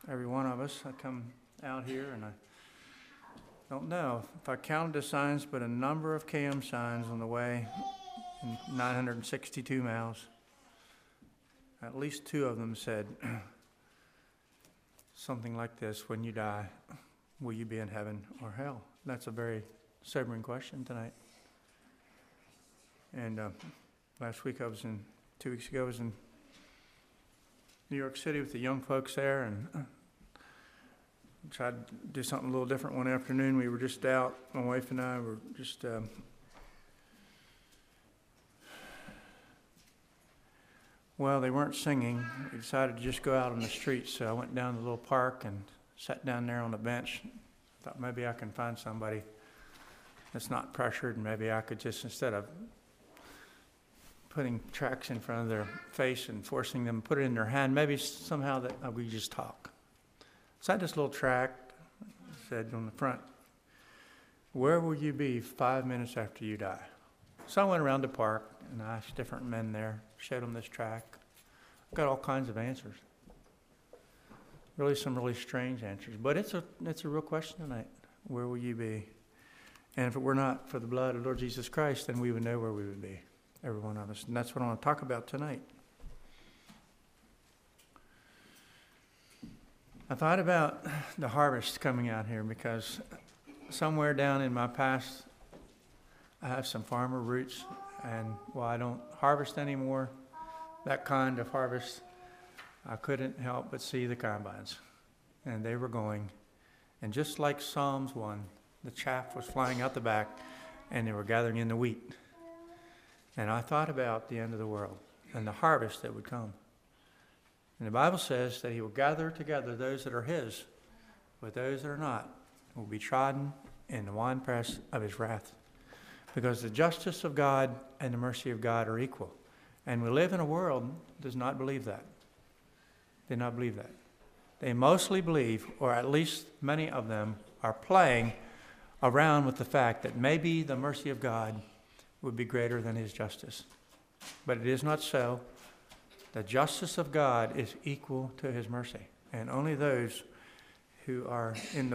every one of us. I come out here and I don't know if I counted the signs, but a number of KM signs on the way in 962 miles. At least two of them said something like this: when you die, will you be in heaven or hell? That's a very sobering question tonight. And 2 weeks ago, I was in New York City with the young folks there, and tried to do something a little different one afternoon. We were just out, my wife and I were just well, they weren't singing. We decided to just go out on the street, so I went down to the little park and sat down there on the bench. Thought maybe I can find somebody that's not pressured, and maybe I could just, instead of putting tracts in front of their face and forcing them to put it in their hand, maybe somehow that we just talk. So I had this little tract, said on the front, "Where will you be 5 minutes after you die?" So I went around the park and I asked different men there, showed them this tract. I got all kinds of answers. Really some really strange answers. But it's a real question tonight. Where will you be? And if it were not for the blood of Lord Jesus Christ, then we would know where we would be, every one of us. And that's what I want to talk about tonight. I thought about the harvest coming out here because somewhere down in my past, I have some farmer roots, and while I don't harvest anymore, that kind of harvest, I couldn't help but see the combines. And they were going. And just like Psalms 1, the chaff was flying out the back, and they were gathering in the wheat. And I thought about the end of the world and the harvest that would come. And the Bible says that he will gather together those that are his, but those that are not will be trodden in the winepress of his wrath. Because the justice of God and the mercy of God are equal. And we live in a world that does not believe that. They do not believe that. They mostly believe, or at least many of them, are playing around with the fact that maybe the mercy of God would be greater than his justice. But it is not so. The justice of God is equal to his mercy. And only those who are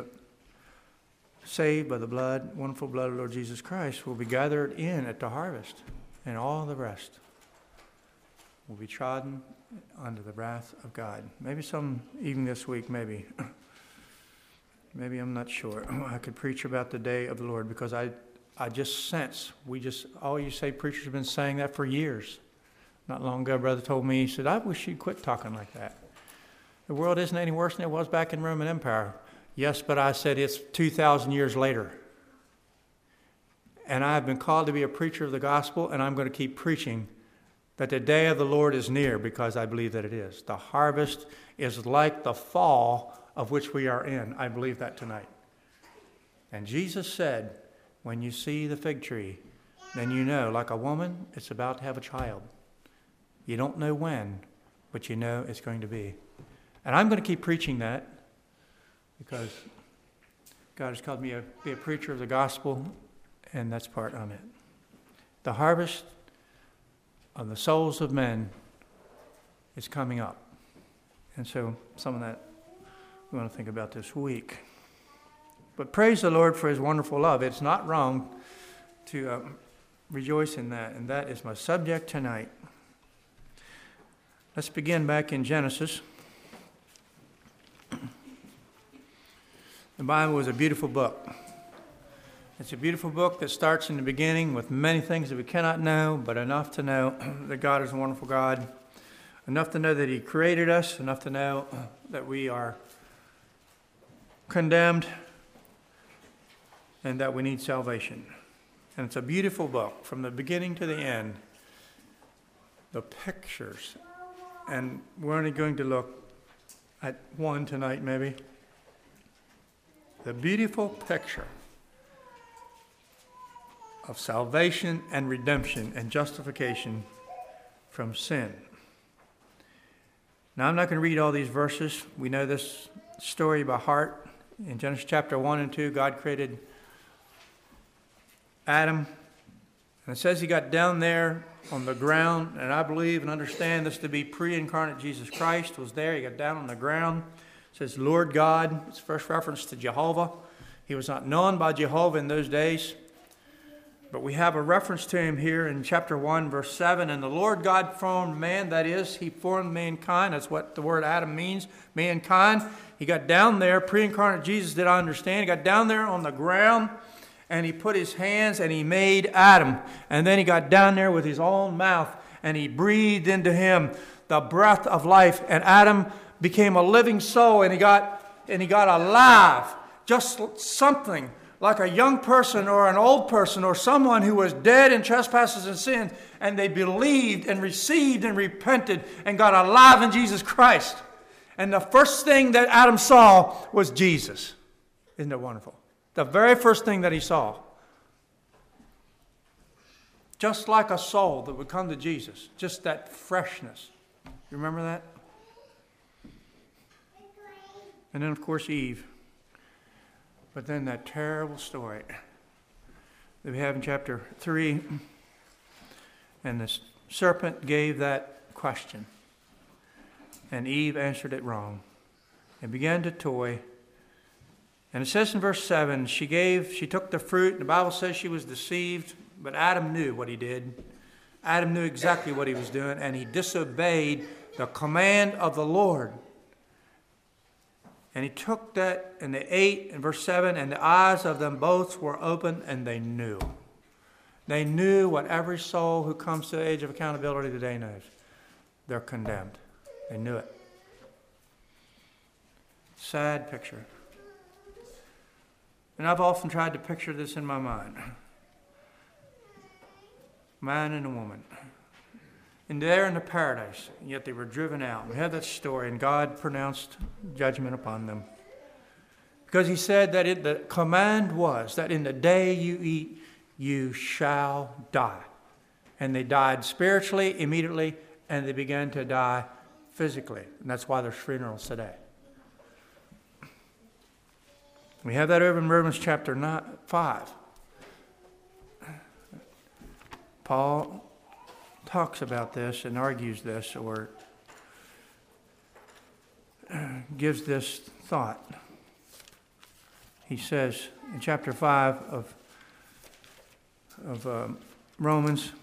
saved by the blood, wonderful blood of Lord Jesus Christ, will be gathered in at the harvest. And all the rest will be trodden under the wrath of God. Maybe some, even this week, maybe. Maybe, I'm not sure. I could preach about the day of the Lord, because I just sense, all you say, preachers have been saying that for years. Not long ago, a brother told me, he said, "I wish you'd quit talking like that. The world isn't any worse than it was back in Roman Empire." Yes, but I said, it's 2,000 years later. And I have been called to be a preacher of the gospel, and I'm going to keep preaching that the day of the Lord is near, because I believe that it is. The harvest is like the fall of which we are in. I believe that tonight. And Jesus said, when you see the fig tree, then you know, like a woman, it's about to have a child. You don't know when, but you know it's going to be. And I'm going to keep preaching that, because God has called me to be a preacher of the gospel, and that's part of it. The harvest of the souls of men is coming up. And so some of that we want to think about this week. But praise the Lord for his wonderful love. It's not wrong to rejoice in that, and that is my subject tonight. Let's begin back in Genesis. The Bible is a beautiful book. It's a beautiful book that starts in the beginning with many things that we cannot know, but enough to know that God is a wonderful God, enough to know that he created us, enough to know that we are condemned and that we need salvation. And it's a beautiful book from the beginning to the end. The pictures, and we're only going to look at one tonight maybe. The beautiful picture of salvation and redemption and justification from sin. Now, I'm not going to read all these verses. We know this story by heart. In Genesis chapter 1 and 2, God created Adam. And it says he got down there on the ground, and I believe and understand this to be pre-incarnate Jesus Christ was there. He got down on the ground, It says, Lord God. It's first reference to Jehovah. He was not known by Jehovah in those days. But we have a reference to him here in chapter 1, verse 7. And the Lord God formed man, that is, he formed mankind. That's what the word Adam means, mankind. He got down there, pre-incarnate Jesus did I understand. He got down there on the ground, and he put his hands and he made Adam. And then he got down there with his own mouth, and he breathed into him the breath of life. And Adam became a living soul, and he got alive. Just something like a young person or an old person or someone who was dead in trespasses and sin, and they believed and received and repented and got alive in Jesus Christ. And the first thing that Adam saw was Jesus. Isn't that wonderful? The very first thing that he saw. Just like a soul that would come to Jesus. Just that freshness. You remember that? And then, of course, Eve. But then that terrible story that we have in chapter 3. And the serpent gave that question. And Eve answered it wrong. And began to toy. And it says in verse 7, she took the fruit. The Bible says she was deceived. But Adam knew what he did. Adam knew exactly what he was doing. And he disobeyed the command of the Lord. And he took that, and they ate, in verse 7, and the eyes of them both were open, and they knew. They knew what every soul who comes to the age of accountability today knows. They're condemned. They knew it. Sad picture. And I've often tried to picture this in my mind. Man and a woman. And they're in the paradise, and yet they were driven out. We have that story, and God pronounced judgment upon them. Because he said that the command was that in the day you eat, you shall die. And they died spiritually, immediately, and they began to die physically. And that's why there's funerals today. We have that over in Romans chapter 5. Paul talks about this and argues this, or gives this thought. He says in chapter 5 of Romans,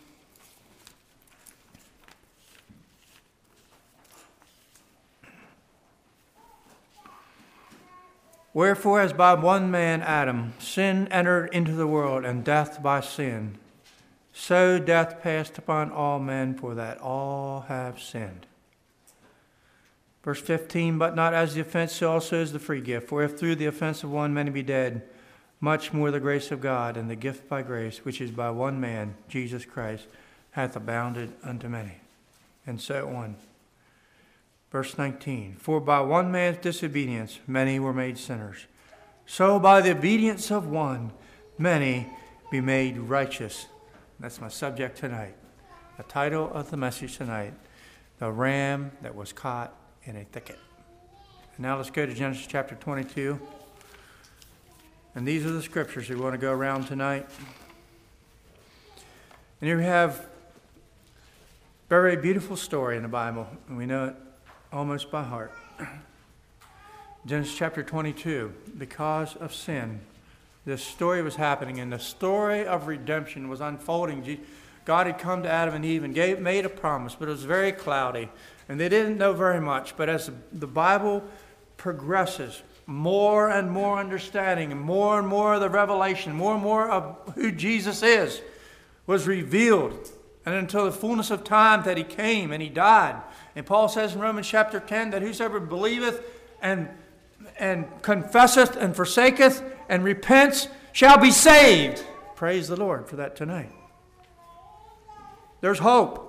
wherefore as by one man Adam sin entered into the world, and death by sin, so death passed upon all men, for that all have sinned. Verse 15, but not as the offense, so also is the free gift. For if through the offense of one many be dead, much more the grace of God and the gift by grace, which is by one man, Jesus Christ, hath abounded unto many. And so on. Verse 19, for by one man's disobedience many were made sinners. So by the obedience of one, many be made righteous. That's my subject tonight. The title of the message tonight, the ram that was caught in a thicket. And now let's go to Genesis chapter 22. And these are the scriptures we want to go around tonight. And here we have a very beautiful story in the Bible, and we know it almost by heart. Genesis chapter 22, because of sin, this story was happening, and the story of redemption was unfolding. God had come to Adam and Eve and made a promise, but it was very cloudy, and they didn't know very much. But as the Bible progresses, more and more understanding, and more of the revelation, more and more of who Jesus is, was revealed. And until the fullness of time that he came and he died. And Paul says in Romans chapter 10 that whosoever believeth and confesseth and forsaketh and repents shall be saved. Praise the Lord for that tonight. There's hope.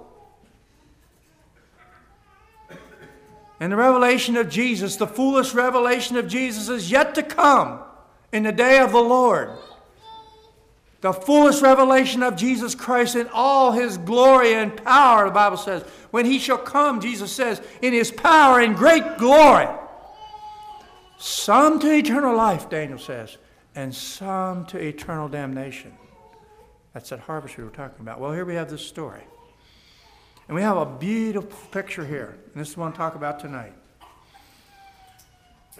And the revelation of Jesus, the fullest revelation of Jesus, is yet to come in the day of the Lord. The fullest revelation of Jesus Christ in all his glory and power, the Bible says. When he shall come, Jesus says, in his power and great glory. Some to eternal life, Daniel says, and some to eternal damnation. That's that harvest we were talking about. Well, here we have this story. And we have a beautiful picture here. And this is what I want to talk about tonight.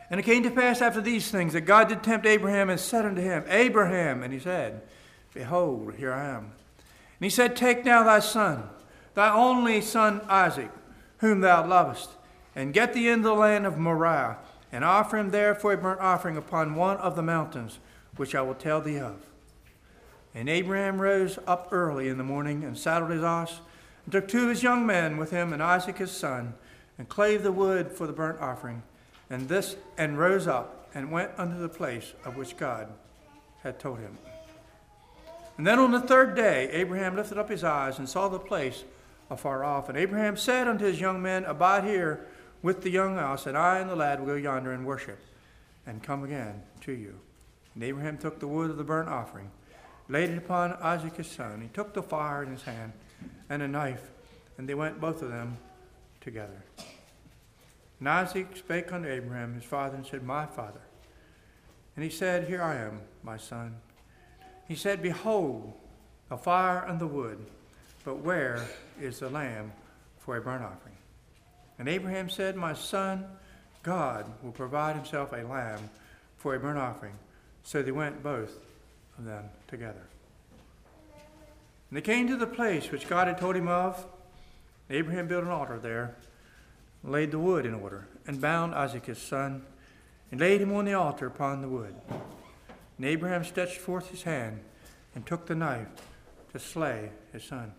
And it came to pass after these things that God did tempt Abraham and said unto him, Abraham, and he said, Behold, here I am. And he said, Take now thy son, thy only son Isaac, whom thou lovest, and get thee into the land of Moriah, and offer him there for a burnt offering upon one of the mountains, which I will tell thee of. And Abraham rose up early in the morning, and saddled his ox, and took 2 of his young men with him, and Isaac his son, and clave the wood for the burnt offering, and rose up, and went unto the place of which God had told him. And then on the 3rd day Abraham lifted up his eyes, and saw the place afar off. And Abraham said unto his young men, Abide here with the young ox, and I and the lad will go yonder and worship, and come again to you. And Abraham took the wood of the burnt offering, laid it upon Isaac his son. He took the fire in his hand, and a knife, and they went both of them together. And Isaac spake unto Abraham his father, and said, My father. And he said, Here I am, my son. He said, Behold, the fire and the wood, but where is the lamb for a burnt offering? And Abraham said, My son, God will provide himself a lamb for a burnt offering. So they went both of them together. And they came to the place which God had told him of. Abraham built an altar there, laid the wood in order, and bound Isaac his son, and laid him on the altar upon the wood. And Abraham stretched forth his hand, and took the knife to slay his son.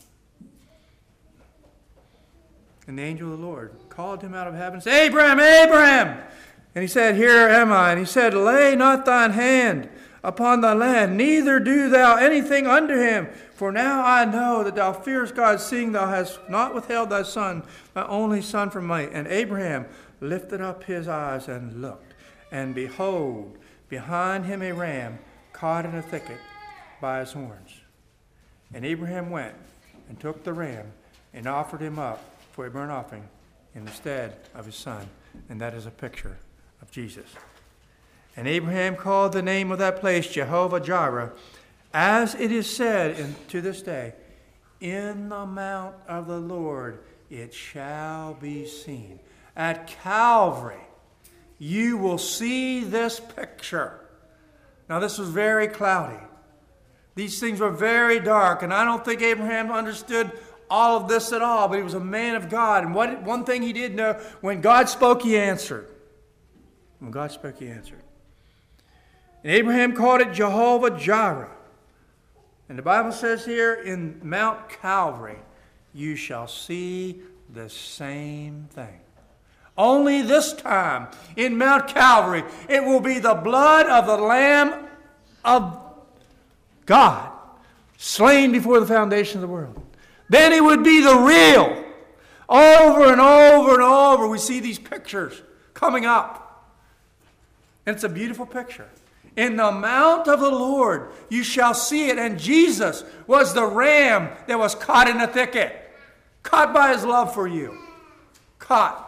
And the angel of the Lord called him out of heaven, and said, Abraham, Abraham! And he said, Here am I. And he said, Lay not thine hand upon thy lad, neither do thou anything unto him. For now I know that thou fearest God, seeing thou hast not withheld thy son, thy only son from me. And Abraham lifted up his eyes and looked, and behold, behind him a ram caught in a thicket by his horns. And Abraham went and took the ram and offered him up for a burnt offering in the stead of his son. And that is a picture of Jesus. And Abraham called the name of that place Jehovah Jireh, as it is said to this day, In the mount of the Lord it shall be seen. At Calvary, you will see this picture. Now, this was very cloudy. These things were very dark, and I don't think Abraham understood all of this at all, but he was a man of God. And one thing he did know, when God spoke, he answered. When God spoke, he answered. And Abraham called it Jehovah Jireh. And the Bible says here, in Mount Calvary, you shall see the same thing. Only this time, in Mount Calvary, it will be the blood of the Lamb of God, slain before the foundation of the world. Then it would be the real. Over and over and over, we see these pictures coming up. And it's a beautiful picture. In the mount of the Lord, you shall see it. And Jesus was the ram that was caught in a thicket. Caught by his love for you. Caught.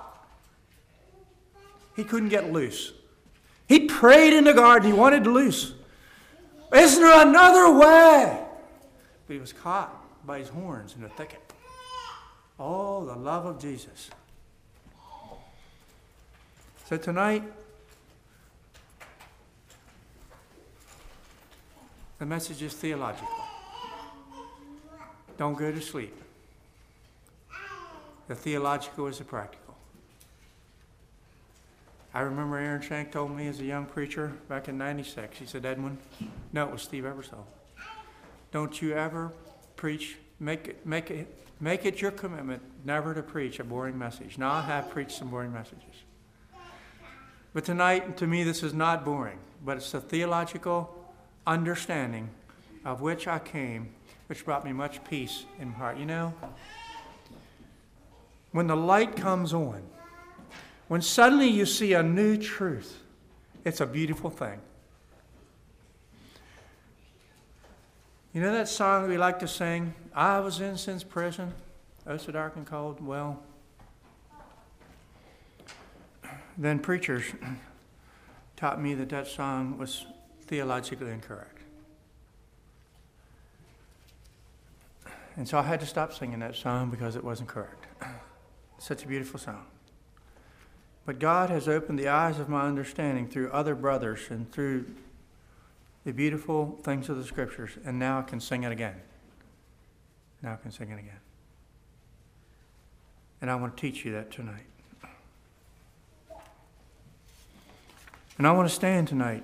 He couldn't get loose. He prayed in the garden. He wanted to loose. Isn't there another way? But he was caught by his horns in the thicket. Oh, the love of Jesus. So tonight, the message is theological. Don't go to sleep. The theological is the practical. I remember Aaron Shank told me as a young preacher back in '96, he said, Edwin, no, it was Steve Ebersole. Don't you ever preach, make it your commitment never to preach a boring message. Now, I have preached some boring messages. But tonight, to me, this is not boring, but it's a theological understanding of which I came, which brought me much peace in my heart. You know, when the light comes on, when suddenly you see a new truth, it's a beautiful thing. You know that song we like to sing, I was in sin's prison, oh so dark and cold? Well, then preachers taught me that song was theologically incorrect. And so I had to stop singing that song because it wasn't correct. It's such a beautiful song. But God has opened the eyes of my understanding through other brothers and through the beautiful things of the Scriptures, and now I can sing it again. Now I can sing it again. And I want to teach you that tonight. And I want to stand tonight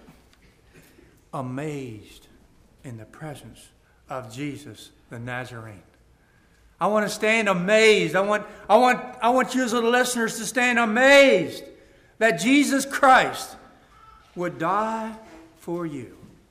amazed in the presence of Jesus the Nazarene. I want to stand amazed. I want you as the listeners to stand amazed that Jesus Christ would die for you.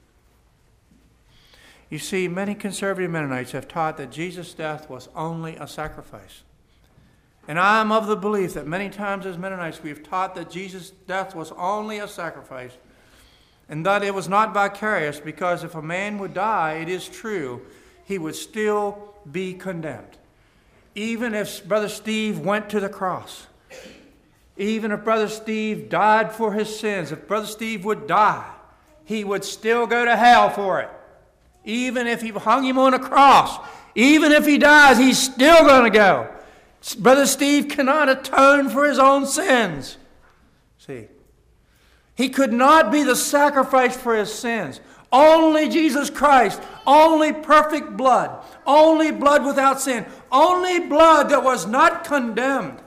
You see, many conservative Mennonites have taught that Jesus' death was only a sacrifice. And I am of the belief that many times as Mennonites we have taught that Jesus' death was only a sacrifice and that it was not vicarious, because if a man would die, it is true, he would still be condemned. Even if Brother Steve went to the cross, even if Brother Steve died for his sins, if Brother Steve would die, he would still go to hell for it. Even if he hung him on a cross, even if he dies, he's still going to go. Brother Steve cannot atone for his own sins. See, he could not be the sacrifice for his sins. Only Jesus Christ, only perfect blood, only blood without sin, only blood that was not condemned.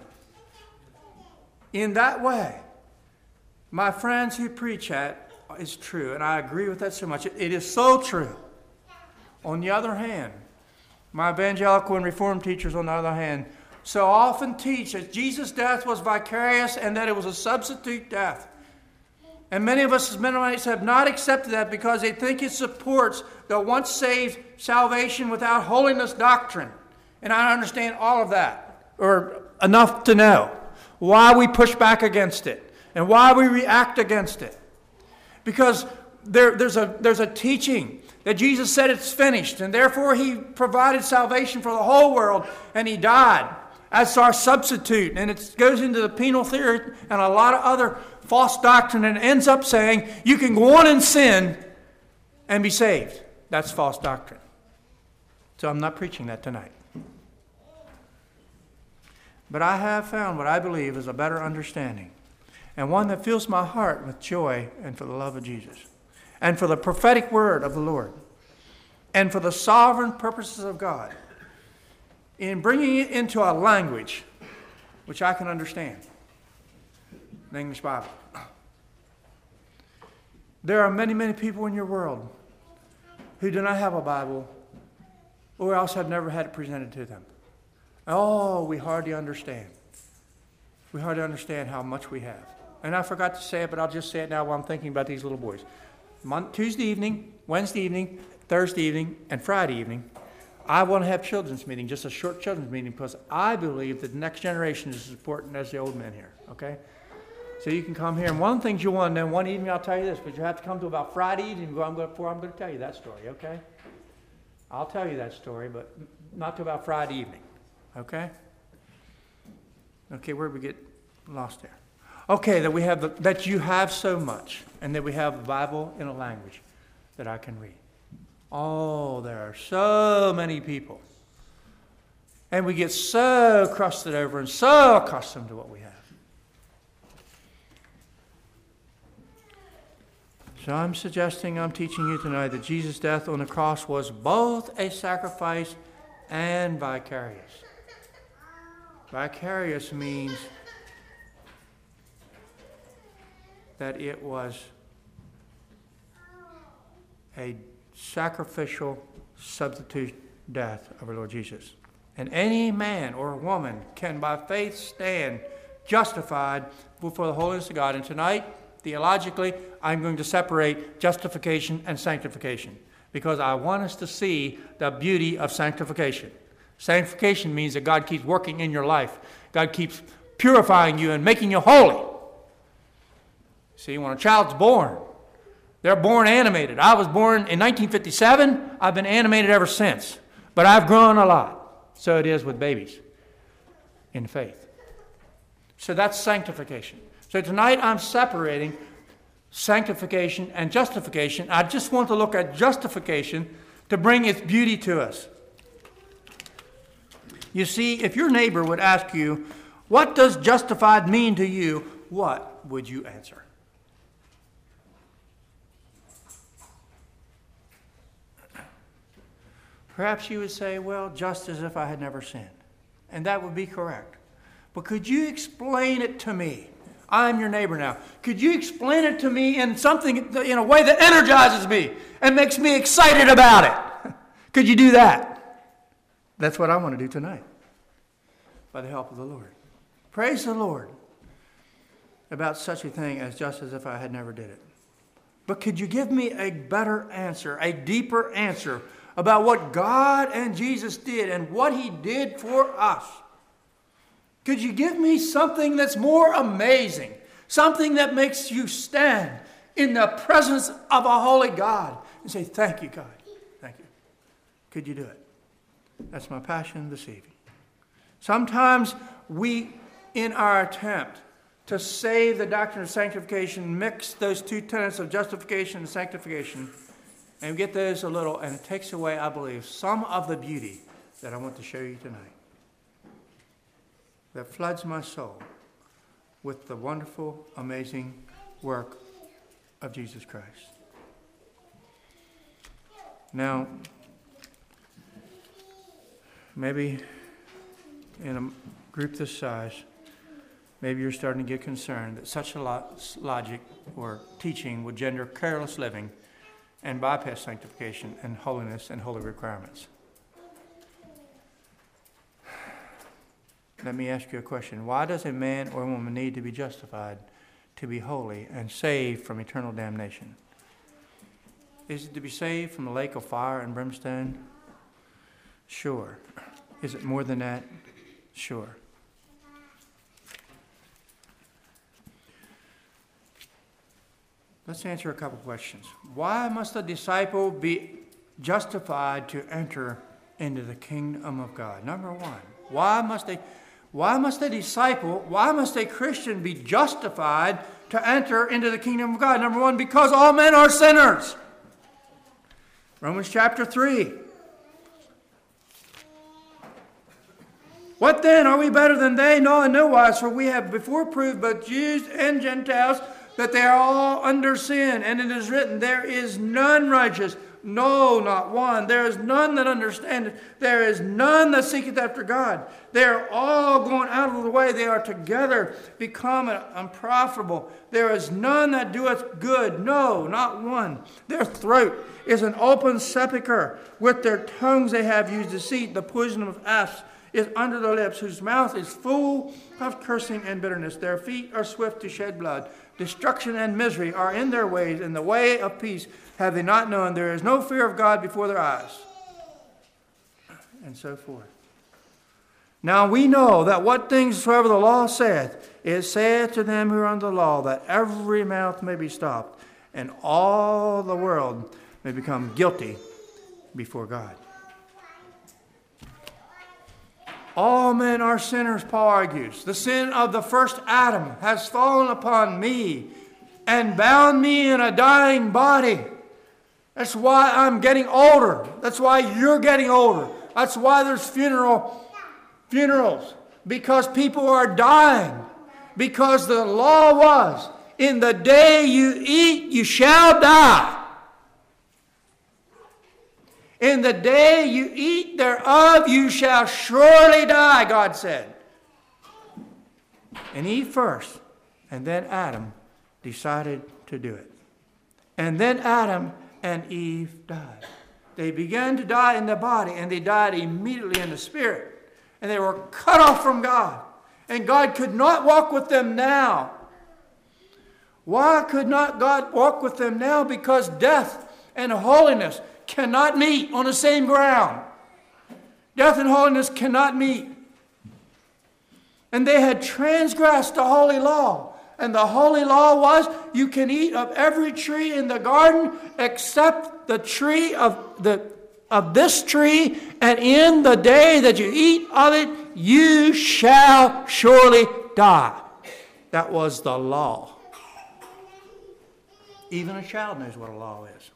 In that way, my friends who preach that is true, and I agree with that so much. It is so true. On the other hand, my evangelical and Reformed teachers, on the other hand, so often teach that Jesus' death was vicarious and that it was a substitute death. And many of us as Mennonites have not accepted that because they think it supports the once saved salvation without holiness doctrine. And I understand all of that, or enough to know why we push back against it and why we react against it. Because there's a teaching that Jesus said it's finished, and therefore he provided salvation for the whole world, and he died as our substitute. And it goes into the penal theory and a lot of other false doctrine, and ends up saying you can go on in sin and be saved. That's false doctrine. So I'm not preaching that tonight. But I have found what I believe is a better understanding, and one that fills my heart with joy and for the love of Jesus, and for the prophetic word of the Lord, and for the sovereign purposes of God, in bringing it into a language which I can understand, the English Bible. There are many, many people in your world who do not have a Bible, or else have never had it presented to them. Oh, we hardly understand. We hardly understand how much we have. And I forgot to say it, but I'll just say it now while I'm thinking about these little boys. Tuesday evening, Wednesday evening, Thursday evening, and Friday evening, I want to have children's meeting, just a short children's meeting, because I believe that the next generation is as important as the old men here, okay? So you can come here, and one of the things you want to know, one evening I'll tell you this, but you have to come to about Friday evening before I'm going to tell you that story, okay? I'll tell you that story, but not till about Friday evening, okay? Okay, where did we get lost there? Okay, that you have so much, and that we have the Bible in a language that I can read. Oh, there are so many people. And we get so crusted over and so accustomed to what we have. So I'm teaching you tonight that Jesus' death on the cross was both a sacrifice and vicarious. Vicarious means that it was a sacrificial substitute death of our Lord Jesus. And any man or woman can by faith stand justified before the holiness of God. And tonight, theologically, I'm going to separate justification and sanctification, because I want us to see the beauty of sanctification. Sanctification means that God keeps working in your life. God keeps purifying you and making you holy. See, when a child's born, they're born animated. I was born in 1957. I've been animated ever since. But I've grown a lot. So it is with babies in faith. So that's sanctification. So tonight I'm separating sanctification and justification. I just want to look at justification to bring its beauty to us. You see, if your neighbor would ask you, what does justified mean to you? what would you answer? Perhaps you would say, well, just as if I had never sinned. And that would be correct. But could you explain it to me? I'm your neighbor now. Could you explain it to me in a way that energizes me and makes me excited about it? Could you do that? That's what I want to do tonight, by the help of the Lord. Praise the Lord about such a thing as just as if I had never did it. But could you give me a better answer, a deeper answer about what God and Jesus did and what He did for us? Could you give me something that's more amazing, something that makes you stand in the presence of a holy God and say, thank you, God. Thank you. Could you do it? That's my passion this evening. Sometimes we, in our attempt to save the doctrine of sanctification, mix those two tenets of justification and sanctification and get those a little, and it takes away, I believe, some of the beauty that I want to show you tonight, that floods my soul with the wonderful, amazing work of Jesus Christ. Now, maybe in a group this size, maybe you're starting to get concerned that such a logic or teaching would gender careless living and bypass sanctification and holiness and holy requirements. Let me ask you a question. Why does a man or a woman need to be justified to be holy and saved from eternal damnation? Is it to be saved from the lake of fire and brimstone? Sure. Is it more than that? Sure. Let's answer a couple questions. Why must a disciple be justified to enter into the kingdom of God? Number one, why must a Christian be justified to enter into the kingdom of God? Number one, because all men are sinners. Romans chapter 3. What then? Are we better than they? No, in no wise, for we have before proved both Jews and Gentiles that they are all under sin. And it is written, there is none righteous, no, not one. There is none that understandeth. There is none that seeketh after God. They are all going out of the way. They are together become unprofitable. There is none that doeth good, no, not one. Their throat is an open sepulchre. With their tongues they have used deceit. The poison of asps is under their lips, whose mouth is full of cursing and bitterness. Their feet are swift to shed blood. Destruction and misery are in their ways, and the way of peace have they not known. There is no fear of God before their eyes. And so forth. Now we know that what things soever the law saith, it saith to them who are under the law, that every mouth may be stopped, and all the world may become guilty before God. All men are sinners, Paul argues. The sin of the first Adam has fallen upon me and bound me in a dying body. That's why I'm getting older. That's why you're getting older. That's why there's funerals. Because people are dying. Because the law was, in the day you eat, you shall die. In the day you eat thereof, you shall surely die, God said. And Eve first, and then Adam decided to do it. And then Adam and Eve died. They began to die in the body, and they died immediately in the spirit. And they were cut off from God. And God could not walk with them now. Why could not God walk with them now? Because death and holiness cannot meet on the same ground. Death and holiness cannot meet. And they had transgressed the holy law. And the holy law was, you can eat of every tree in the garden except the tree of this tree, and in the day that you eat of it, you shall surely die. That was the law. Even a child knows what a law is.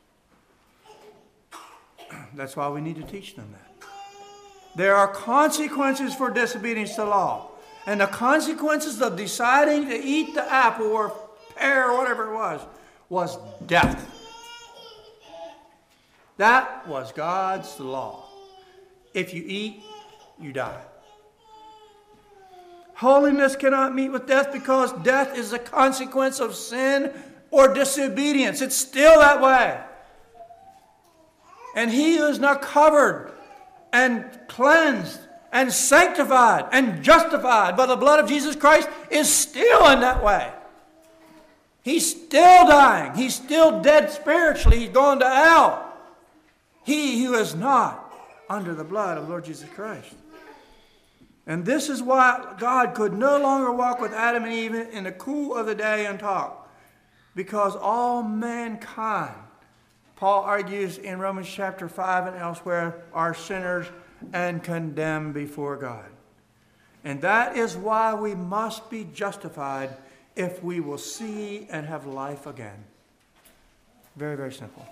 That's why we need to teach them that. There are consequences for disobedience to law. And the consequences of deciding to eat the apple or pear or whatever it was death. That was God's law. If you eat, you die. Holiness cannot meet with death because death is a consequence of sin or disobedience. It's still that way. And he who is not covered and cleansed and sanctified and justified by the blood of Jesus Christ is still in that way. He's still dying. He's still dead spiritually. He's gone to hell. He who is not under the blood of Lord Jesus Christ. And this is why God could no longer walk with Adam and Eve in the cool of the day and talk. Because all mankind, Paul argues in Romans chapter 5 and elsewhere, are sinners and condemned before God. And that is why we must be justified if we will see and have life again. Very, very simple.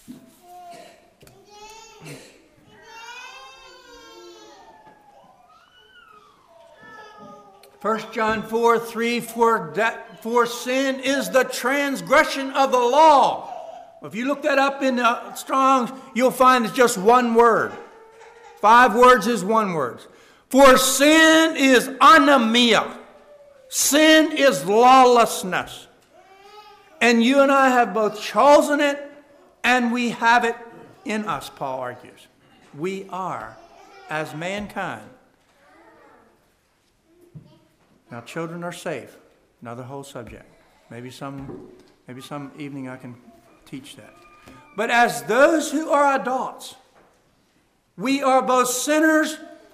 1 John 4:3, for sin is the transgression of the law. If you look that up in Strong's, you'll find it's just one word. 5 words is one word. For sin is anomia. Sin is lawlessness. And you and I have both chosen it and we have it in us, Paul argues. We are, as mankind. Now, children are safe. Another whole subject. Maybe some evening I can teach that. But as those who are adults, we are both sinners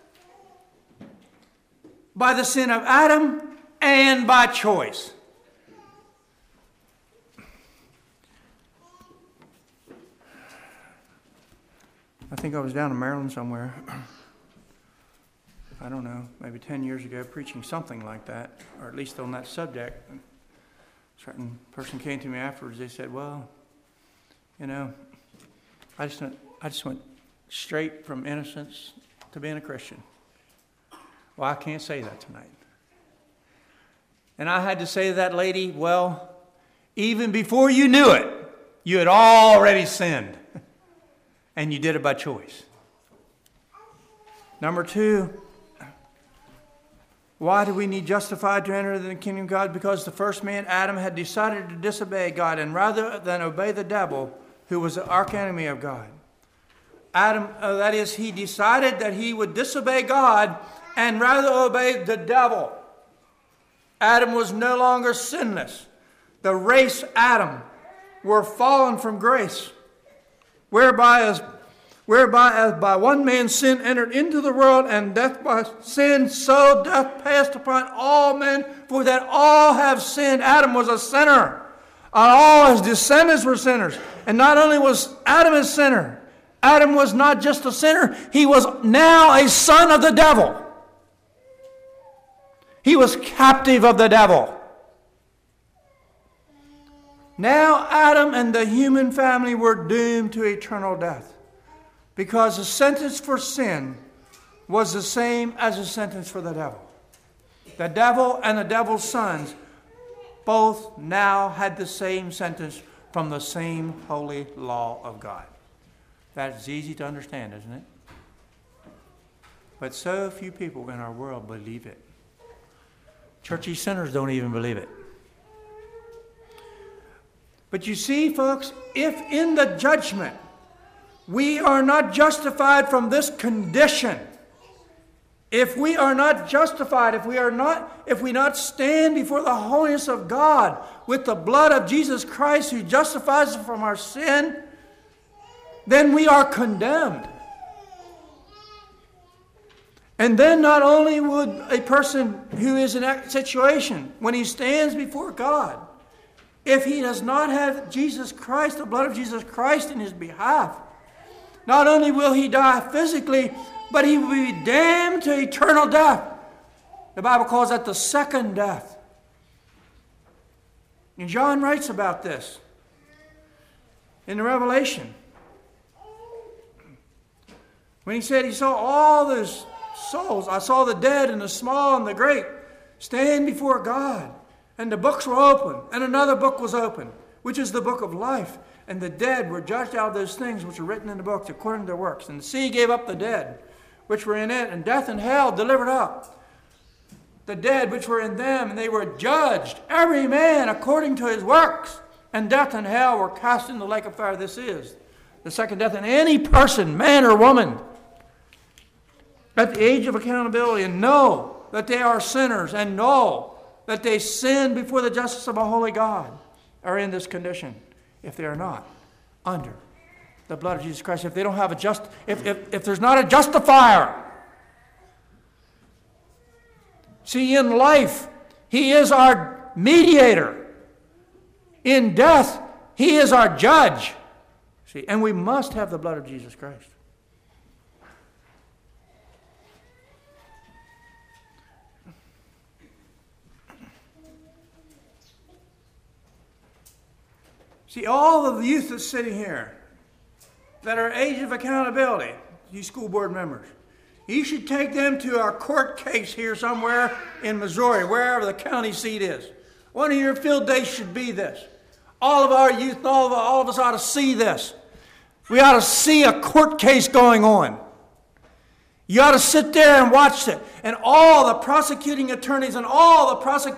by the sin of Adam and by choice. I think I was down in Maryland somewhere. I don't know, maybe 10 years ago, preaching something like that, or at least on that subject. A certain person came to me afterwards. They said, well, you know, I just went straight from innocence to being a Christian. Well, I can't say that tonight. And I had to say to that lady, well, even before you knew it, you had already sinned. And you did it by choice. Number 2, why do we need justified to enter the kingdom of God? Because the first man, Adam, had decided to disobey God, and rather than obey the devil, who was the archenemy of God. Adam, that is, he decided that he would disobey God and rather obey the devil. Adam was no longer sinless. The race Adam were fallen from grace, whereby as by one man's sin entered into the world, and death by sin, so death passed upon all men, for that all have sinned. Adam was a sinner. All his descendants were sinners. And not only was Adam a sinner, Adam was not just a sinner, he was now a son of the devil. He was captive of the devil. Now Adam and the human family were doomed to eternal death, because the sentence for sin was the same as the sentence for the devil. The devil and the devil's sons both now had the same sentence from the same holy law of God. That's easy to understand, isn't it? But so few people in our world believe it. Churchy sinners don't even believe it. But you see, folks, if in the judgment we are not justified from this condition, if we are not justified, if we not stand before the holiness of God with the blood of Jesus Christ who justifies us from our sin, then we are condemned. And then not only would a person who is in that situation, when he stands before God, if he does not have Jesus Christ, the blood of Jesus Christ in his behalf, not only will he die physically, but he will be damned to eternal death. The Bible calls that the second death. And John writes about this in the Revelation, when he said he saw all those souls. I saw the dead and the small and the great. stand before God. And the books were open, and another book was open, which is the book of life. And the dead were judged out of those things which are written in the books according to their works. And the sea gave up the dead which were in it, and death and hell delivered up the dead which were in them, and they were judged, every man according to his works. And death and hell were cast in the lake of fire. This is the second death. And any person, man or woman, at the age of accountability, and know that they are sinners, and know that they sin before the justice of a holy God, are in this condition if they are not under the blood of Jesus Christ. If they don't have if there's not a justifier. See, in life, He is our mediator. In death, He is our judge. See, and we must have the blood of Jesus Christ. See, all of the youth that's sitting here that are age of accountability, you school board members, you should take them to our court case here somewhere in Missouri, wherever the county seat is. One of your field days should be this. All of our youth, all of us ought to see this. We ought to see a court case going on. You ought to sit there and watch it. And all the prosecuting attorneys and all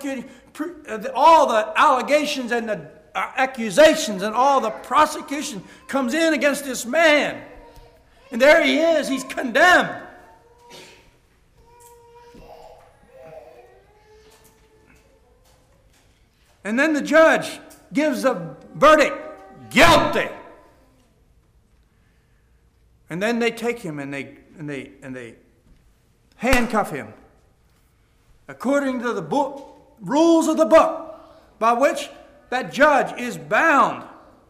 the allegations and the accusations and all the prosecution comes in against this man. And there he is. He's condemned. And then the judge gives a verdict, guilty. And then they take him and they handcuff him according to the rules of the book by which that judge is bound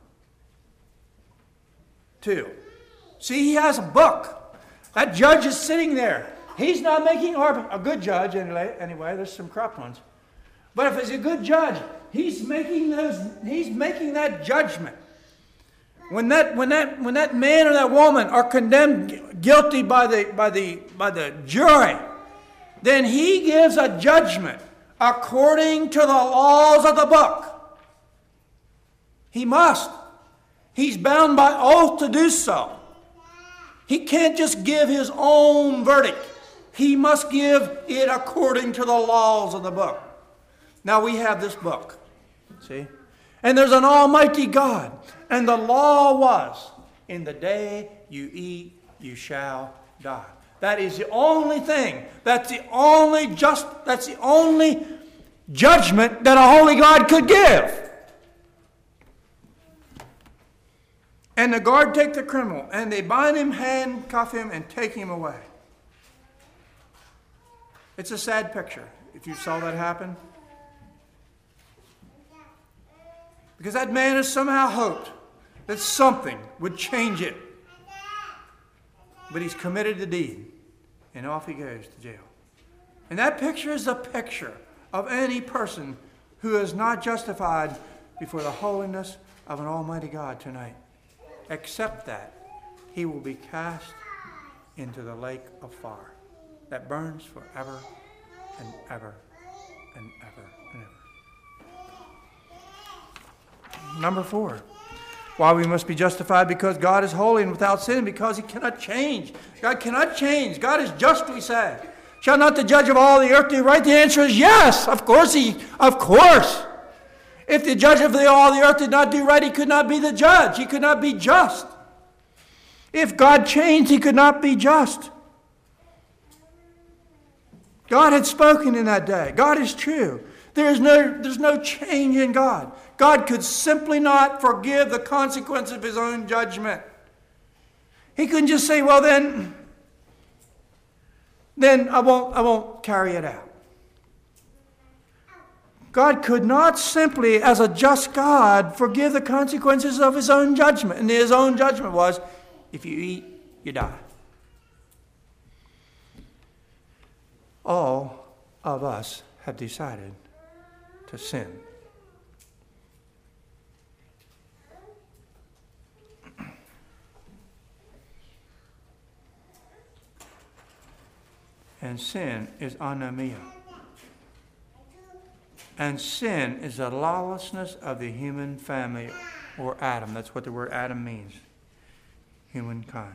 to. See, he has a book. That judge is sitting there. He's not making a good judge anyway. There's some corrupt ones. But if he's a good judge, he's making that judgment. When that man or that woman are condemned guilty by the jury, then he gives a judgment according to the laws of the book. He must. He's bound by oath to do so. He can't just give his own verdict. He must give it according to the laws of the book. Now we have this book. See? And there's an almighty God. And the law was, in the day you eat, you shall die. That is the only thing. That's the only judgment that a holy God could give. And the guard take the criminal, and they bind him, handcuff him, and take him away. It's a sad picture, if you saw that happen. Because that man has somehow hoped that something would change it. But he's committed the deed, and off he goes to jail. And that picture is the picture of any person who is not justified before the holiness of an almighty God tonight. Except that he will be cast into the lake of fire that burns forever and ever and ever and ever. Number 4. Why we must be justified? Because God is holy and without sin, because He cannot change. God cannot change. God is just, we say. Shall not the judge of all the earth do right? The answer is yes. Of course. If the judge of all the earth did not do right, He could not be the judge. He could not be just. If God changed, He could not be just. God had spoken in that day. God is true. There's no change in God. God could simply not forgive the consequence of His own judgment. He couldn't just say, well, then I won't carry it out. God could not simply, as a just God, forgive the consequences of His own judgment. And His own judgment was, if you eat, you die. All of us have decided to sin. And sin is anomia. And sin is the lawlessness of the human family, or Adam. That's what the word Adam means. Humankind.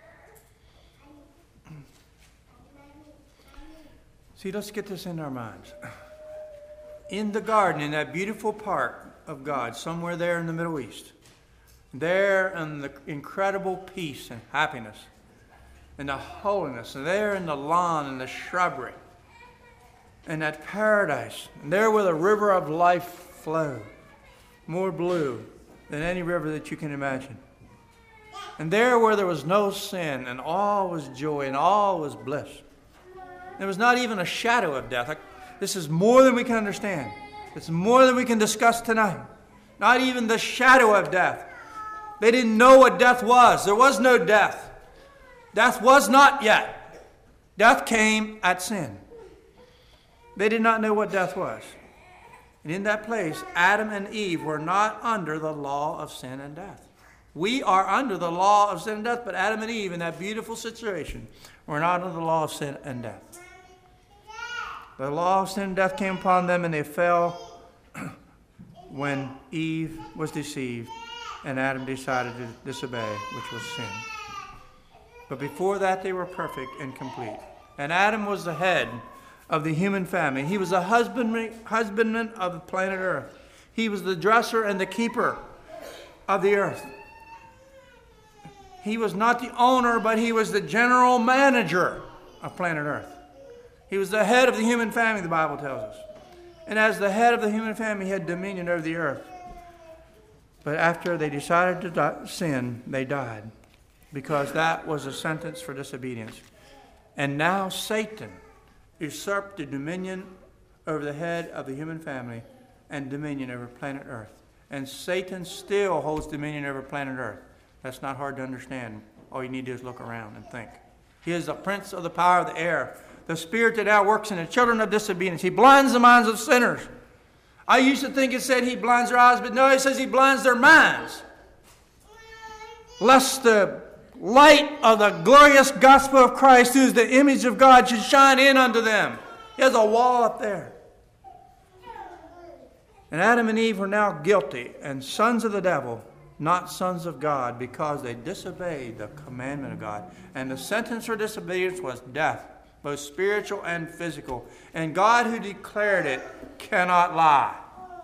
See, let's get this in our minds. In the garden, in that beautiful park of God, somewhere there in the Middle East, there in the incredible peace and happiness, and the holiness, and there in the lawn and the shrubbery, and that paradise, and there where the river of life flowed, more blue than any river that you can imagine. And there where there was no sin, and all was joy, and all was bliss. There was not even a shadow of death. This is more than we can understand. It's more than we can discuss tonight. Not even the shadow of death. They didn't know what death was. There was no death. Death was not yet. Death came at sin. They did not know what death was. And in that place, Adam and Eve were not under the law of sin and death. We are under the law of sin and death, but Adam and Eve, in that beautiful situation, were not under the law of sin and death. The law of sin and death came upon them, and they fell when Eve was deceived and Adam decided to disobey, which was sin. But before that, they were perfect and complete. And Adam was the head of the human family. He was the husbandman of the planet Earth. He was the dresser and the keeper of the earth. He was not the owner, but he was the general manager of planet Earth. He was the head of the human family, the Bible tells us. And as the head of the human family, he had dominion over the earth. But after they decided to sin, they died, because that was a sentence for disobedience. And now Satan usurped the dominion over the head of the human family and dominion over planet Earth. And Satan still holds dominion over planet Earth. That's not hard to understand. All you need to do is look around and think. He is the prince of the power of the air, the spirit that now works in the children of disobedience. He blinds the minds of sinners. I used to think it said he blinds their eyes, but no, it says he blinds their minds, lest the light of the glorious gospel of Christ, who is the image of God, should shine in unto them. He has a wall up there. And Adam and Eve were now guilty and sons of the devil, not sons of God, because they disobeyed the commandment of God. And the sentence for disobedience was death, both spiritual and physical. And God, who declared it, cannot lie.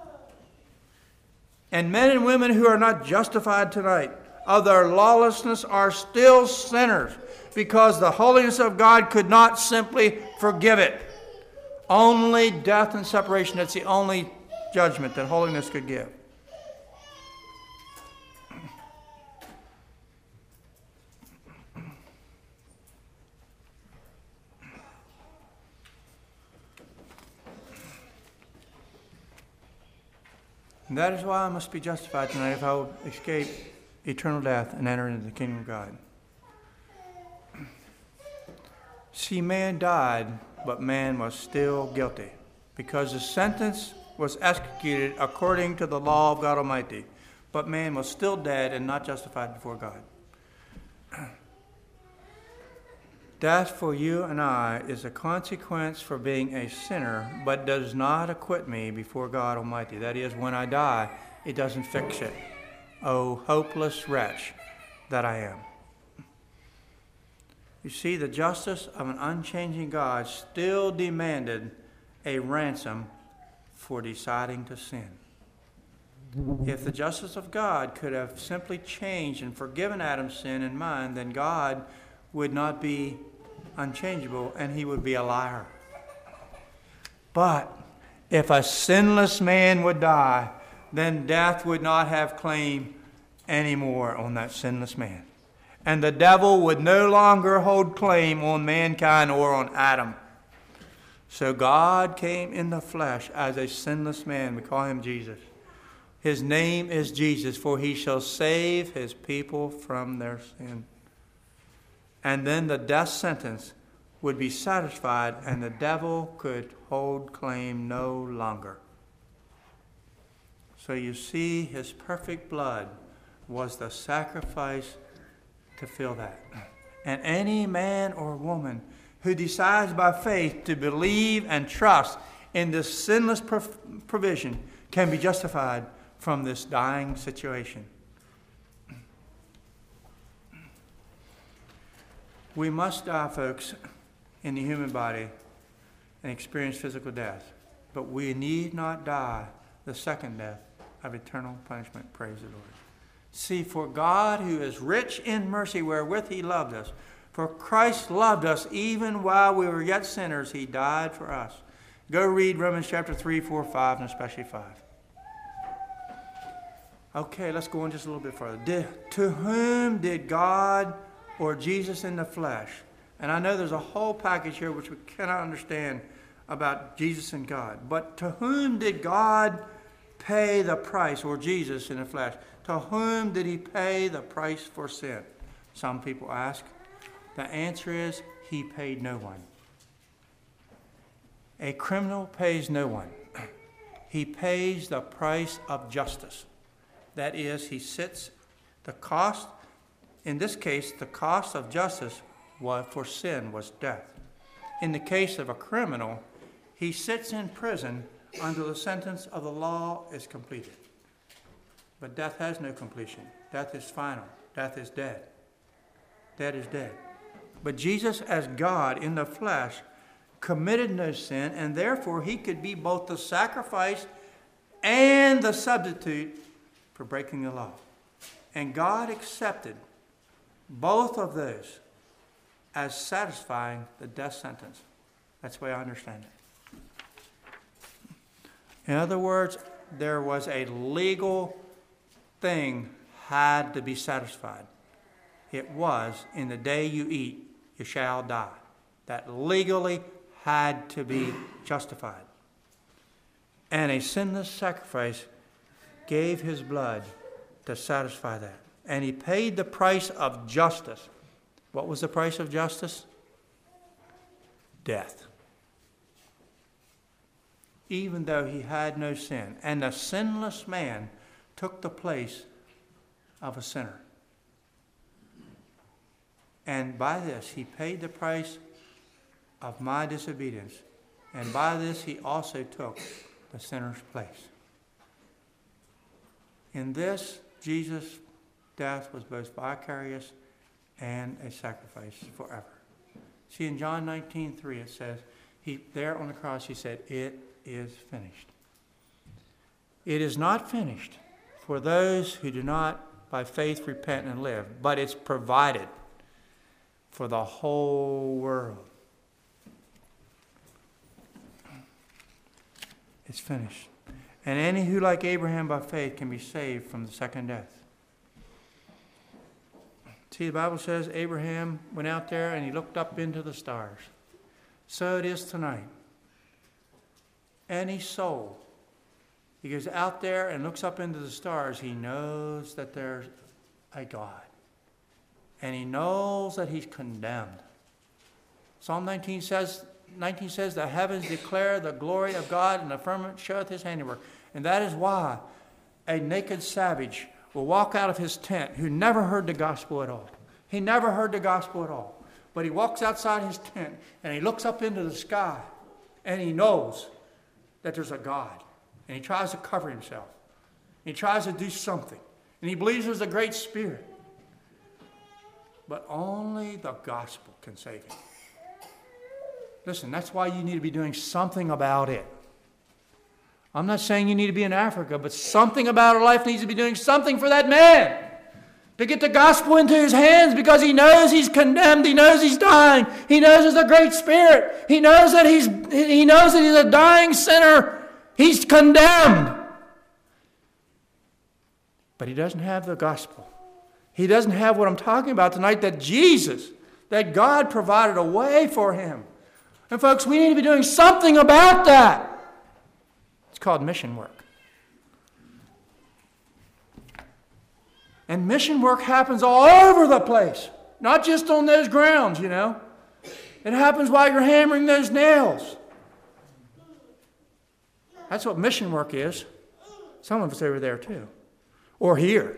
And men and women who are not justified tonight of their lawlessness are still sinners, because the holiness of God could not simply forgive it. Only death and separation. That's the only judgment that holiness could give. And that is why I must be justified tonight if I will escape eternal death and enter into the kingdom of God. See, man died, but man was still guilty, because the sentence was executed according to the law of God Almighty. But man was still dead and not justified before God. Death for you and I is a consequence for being a sinner, but does not acquit me before God Almighty. That is, when I die, it doesn't fix it. Oh, hopeless wretch that I am. You see, the justice of an unchanging God still demanded a ransom for deciding to sin. If the justice of God could have simply changed and forgiven Adam's sin and mine, then God would not be unchangeable, and he would be a liar. But if a sinless man would die, then death would not have claim anymore on that sinless man. And the devil would no longer hold claim on mankind or on Adam. So God came in the flesh as a sinless man. We call him Jesus. His name is Jesus, for he shall save his people from their sin. And then the death sentence would be satisfied, and the devil could hold claim no longer. So you see, his perfect blood was the sacrifice to fill that. And any man or woman who decides by faith to believe and trust in this sinless provision can be justified from this dying situation. We must die, folks, in the human body and experience physical death. But we need not die the second death of eternal punishment. Praise the Lord. See, for God, who is rich in mercy wherewith he loved us, for Christ loved us even while we were yet sinners, he died for us. Go read Romans chapter 3, 4, 5, and especially 5. Okay, let's go on just a little bit further. To whom did God, or Jesus in the flesh? And I know there's a whole package here which we cannot understand about Jesus and God. But to whom did God pay the price, or Jesus in the flesh? To whom did he pay the price for sin? Some people ask. The answer is, he paid no one. A criminal pays no one. He pays the price of justice. That is, he sits the cost. In this case, the cost of justice for sin was death. In the case of a criminal, he sits in prison until the sentence of the law is completed. But death has no completion. Death is final. Death is dead. Dead is dead. But Jesus, as God in the flesh, committed no sin, and therefore he could be both the sacrifice and the substitute for breaking the law. And God accepted both of those as satisfying the death sentence. That's the way I understand it. In other words, there was a legal thing had to be satisfied. It was, in the day you eat, you shall die. That legally had to be justified. And a sinless sacrifice gave his blood to satisfy that. And he paid the price of justice. What was the price of justice? Death. Even though he had no sin. And the sinless man took the place of a sinner. And by this, he paid the price of my disobedience. And by this, he also took the sinner's place. In this, Jesus' death was both vicarious and a sacrifice forever. See, in John 19:3, it says, there on the cross, he said, it is finished. It is not finished for those who do not by faith repent and live, but it's provided for the whole world. It's finished. And any who, like Abraham by faith, can be saved from the second death. See, the Bible says Abraham went out there and he looked up into the stars. So it is tonight. Any soul, he goes out there and looks up into the stars, he knows that there's a God. And he knows that he's condemned. Psalm 19 says, the heavens declare the glory of God, and the firmament showeth his handiwork. And that is why a naked savage will walk out of his tent who never heard the gospel at all. He never heard the gospel at all. But he walks outside his tent and he looks up into the sky and he knows that there's a God. And he tries to cover himself. He tries to do something. And he believes there's a great spirit. But only the gospel can save him. Listen, that's why you need to be doing something about it. I'm not saying you need to be in Africa, but something about our life needs to be doing something for that man. To get the gospel into his hands, because he knows he's condemned. He knows he's dying. He knows there's a great spirit. He knows that he's a dying sinner. He's condemned. But he doesn't have the gospel. He doesn't have what I'm talking about tonight, that God provided a way for him. And folks, we need to be doing something about that. It's called mission work. And mission work happens all over the place. Not just on those grounds, you know. It happens while you're hammering those nails. That's what mission work is. Some of us over there too. Or here.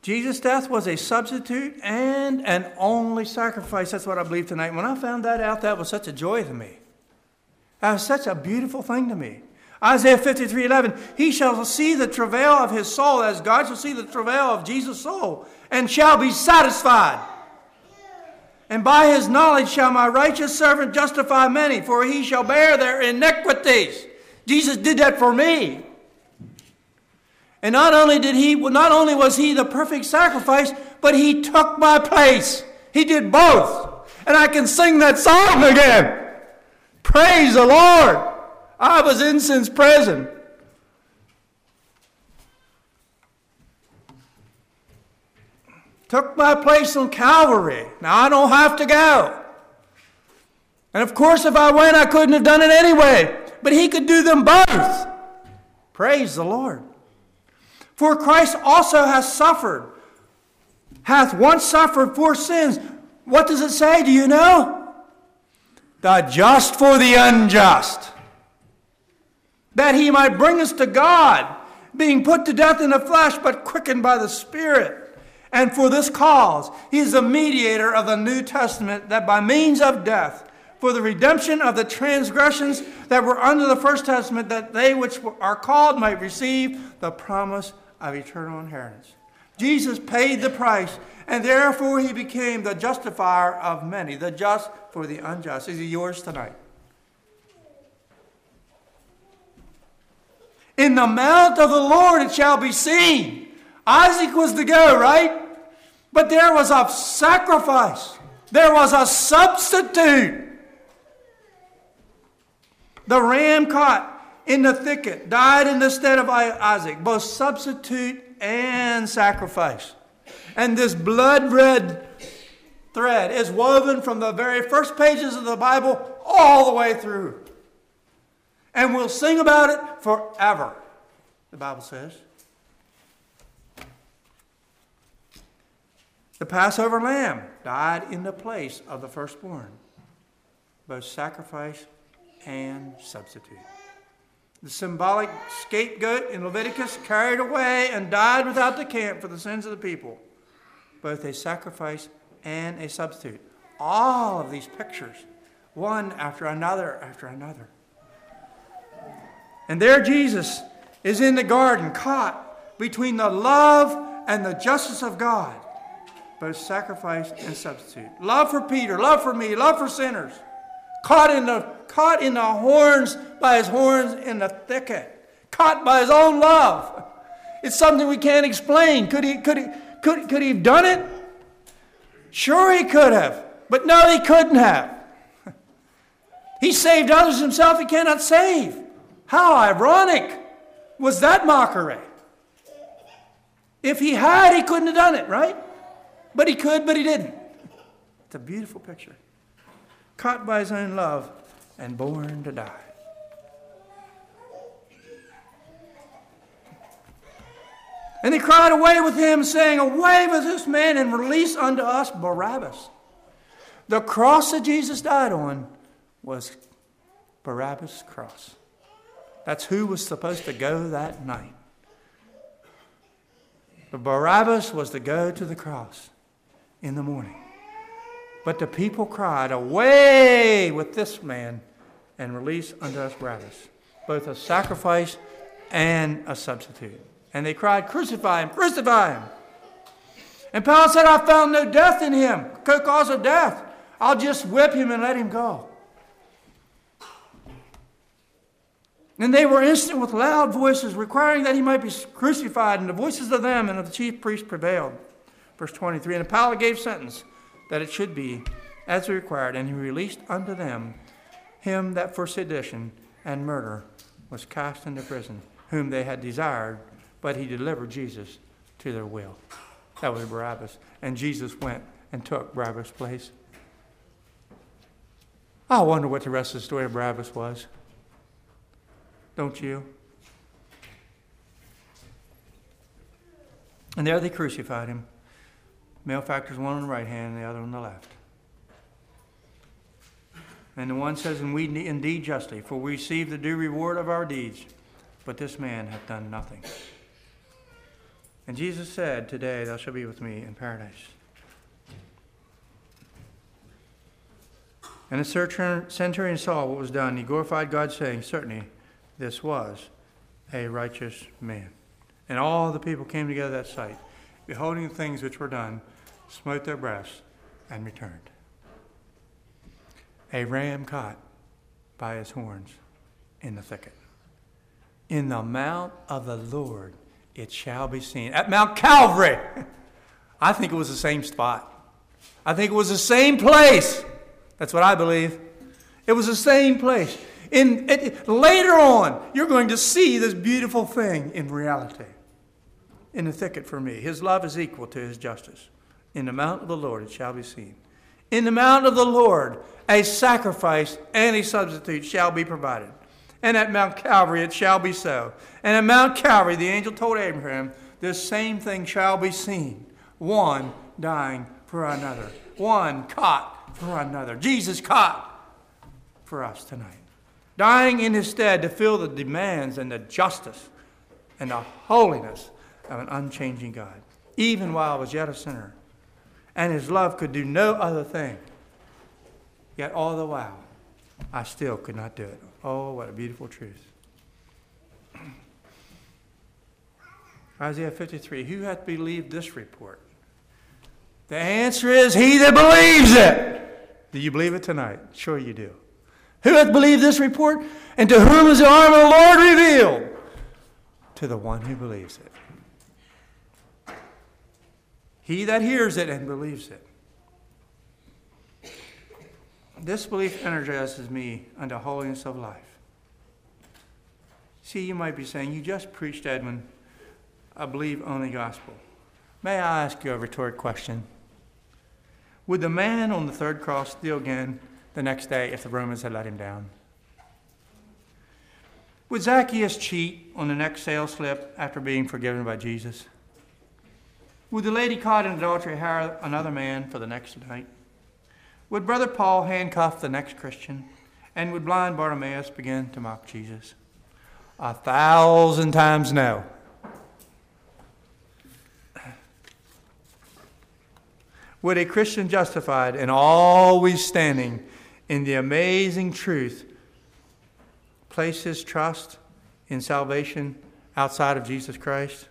Jesus' death was a substitute and an only sacrifice. That's what I believe tonight. When I found that out, that was such a joy to me. That was such a beautiful thing to me. Isaiah 53:11, he shall see the travail of his soul as God shall see the travail of Jesus' soul and shall be satisfied. And by his knowledge shall my righteous servant justify many, for he shall bear their iniquities. Jesus did that for me. And not only was he the perfect sacrifice, but he took my place. He did both. And I can sing that song again. Praise the Lord. I was in sin's prison. Took my place on Calvary. Now I don't have to go. And of course, if I went, I couldn't have done it anyway. But he could do them both. Praise the Lord. For Christ also hath once suffered for sins. What does it say? Do you know? The just for the unjust. That he might bring us to God, being put to death in the flesh, but quickened by the Spirit. And for this cause, he is the mediator of the New Testament, that by means of death, for the redemption of the transgressions that were under the first testament, that they which are called might receive the promise of eternal inheritance. Jesus paid the price, and therefore he became the justifier of many, the just for the unjust. Is he yours tonight? In the mount of the Lord it shall be seen. Isaac was to go, right? But there was a sacrifice. There was a substitute. The ram caught in the thicket died in the stead of Isaac, both substitute and sacrifice. And this blood-red thread is woven from the very first pages of the Bible all the way through. And we'll sing about it forever, the Bible says. The Passover lamb died in the place of the firstborn, both sacrifice and substitute. The symbolic scapegoat in Leviticus carried away and died without the camp for the sins of the people, both a sacrifice and a substitute. All of these pictures, one after another after another. And there Jesus is in the garden, caught between the love and the justice of God, both sacrifice and substitute. Love for Peter, love for me, love for sinners. Caught in the horns, by his horns in the thicket. Caught by his own love. It's something we can't explain. Could he have done it? Sure he could have. But no, he couldn't have. He saved others himself, he cannot save. How ironic was that mockery? If he had, he couldn't have done it, right? But he could, but he didn't. It's a beautiful picture. Caught by his own love and born to die. And they cried, away with him, saying, away with this man, and release unto us Barabbas. The cross that Jesus died on was Barabbas' cross. That's who was supposed to go that night. But Barabbas was to go to the cross in the morning. But the people cried, away with this man, and release unto us Barabbas, both a sacrifice and a substitute. And they cried, crucify him, crucify him. And Pilate said, I found no death in him, cause of death. I'll just whip him and let him go. And they were instant with loud voices, requiring that he might be crucified, and the voices of them and of the chief priests prevailed. Verse 23, and Pilate gave sentence that it should be as required, and he released unto them him that for sedition and murder was cast into prison, whom they had desired, but he delivered Jesus to their will. That was Barabbas. And Jesus went and took Barabbas' place. I wonder what the rest of the story of Barabbas was. Don't you? And there they crucified him. Malefactors, one on the right hand and the other on the left. And the one says, and we indeed justly, for we receive the due reward of our deeds. But this man hath done nothing. And Jesus said, today thou shalt be with me in paradise. And the centurion saw what was done. He glorified God, saying, certainly this was a righteous man. And all the people came together at that sight, beholding the things which were done, smote their breasts, and returned. A ram caught by his horns in the thicket. In the mount of the Lord it shall be seen. At Mount Calvary. I think it was the same spot. I think it was the same place. That's what I believe. It was the same place. Later on, you're going to see this beautiful thing in reality. In the thicket for me. His love is equal to his justice. In the mount of the Lord it shall be seen. In the mount of the Lord a sacrifice and a substitute shall be provided. And at Mount Calvary it shall be so. And at Mount Calvary the angel told Abraham, this same thing shall be seen. One dying for another. One caught for another. Jesus caught for us tonight. Dying in his stead to fill the demands and the justice and the holiness of an unchanging God. Even while I was yet a sinner. And his love could do no other thing. Yet all the while, I still could not do it. Oh, what a beautiful truth. Isaiah 53, who hath believed this report? The answer is, he that believes it. Do you believe it tonight? Sure you do. Who hath believed this report? And to whom is the arm of the Lord revealed? To the one who believes it. He that hears it and believes it. This belief energizes me unto holiness of life. See, you might be saying, you just preached, Edwin, a believe-only gospel. May I ask you a rhetoric question? Would the man on the third cross steal again the next day if the Romans had let him down? Would Zacchaeus cheat on the next sales slip after being forgiven by Jesus? Would the lady caught in adultery hire another man for the next night? Would Brother Paul handcuff the next Christian? And would blind Bartimaeus begin to mock Jesus? 1,000 times no. Would a Christian justified and always standing in the amazing truth place his trust in salvation outside of Jesus Christ?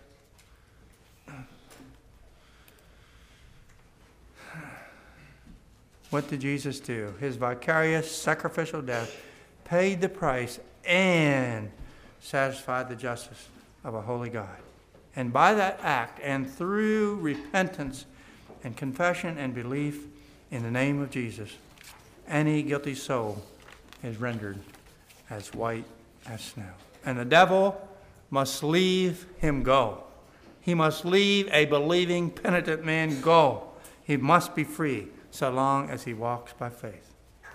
What did Jesus do? His vicarious sacrificial death paid the price and satisfied the justice of a holy God. And by that act and through repentance and confession and belief in the name of Jesus, any guilty soul is rendered as white as snow. And the devil must leave him go. He must leave a believing, penitent man go. He must be free so long as he walks by faith.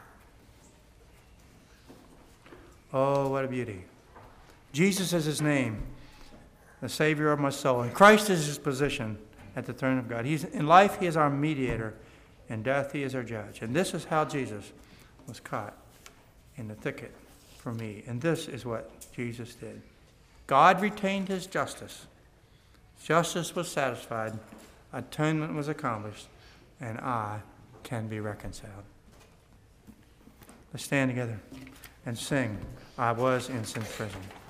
Oh, what a beauty. Jesus is his name, the Savior of my soul. And Christ is his position at the throne of God. In life, he is our mediator. In death, he is our judge. And this is how Jesus was caught in the thicket for me. And this is what Jesus did. God retained his justice. Justice was satisfied. Atonement was accomplished. And I can be reconciled. Let's stand together and sing, I was in sin's prison.